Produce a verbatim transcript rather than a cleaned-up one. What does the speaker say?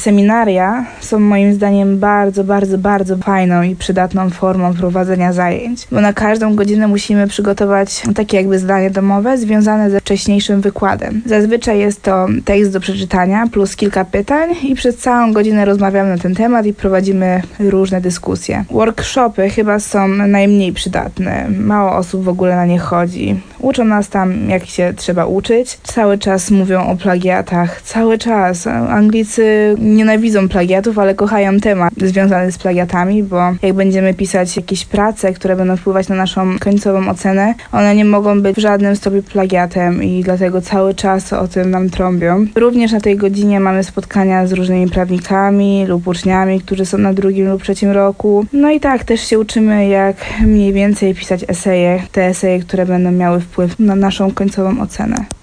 Seminaria są moim zdaniem bardzo, bardzo, bardzo fajną i przydatną formą prowadzenia zajęć, bo na każdą godzinę musimy przygotować takie jakby zadanie domowe związane ze wcześniejszym wykładem. Zazwyczaj jest to tekst do przeczytania plus kilka pytań i przez całą godzinę rozmawiamy na ten temat i prowadzimy różne dyskusje. Workshopy chyba są najmniej przydatne. Mało osób w ogóle na nie chodzi. Uczą nas tam, jak się trzeba uczyć. Cały czas mówią o plagiatach. Cały czas. Anglicy nienawidzą plagiatów, ale kochają temat związany z plagiatami, bo jak będziemy pisać jakieś prace, które będą wpływać na naszą końcową ocenę, one nie mogą być w żadnym stopniu plagiatem i dlatego cały czas o tym nam trąbią. Również na tej godzinie mamy spotkania z różnymi prawnikami lub uczniami, którzy są na drugim lub trzecim roku. No i tak, też się uczymy, jak mniej więcej pisać eseje, te eseje, które będą miały wpływ na naszą końcową ocenę.